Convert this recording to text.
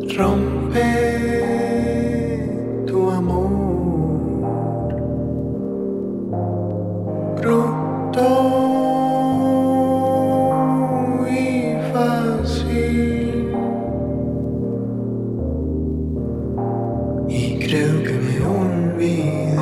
Rompe tu amor bruto y fácil, y creo que me olvidé.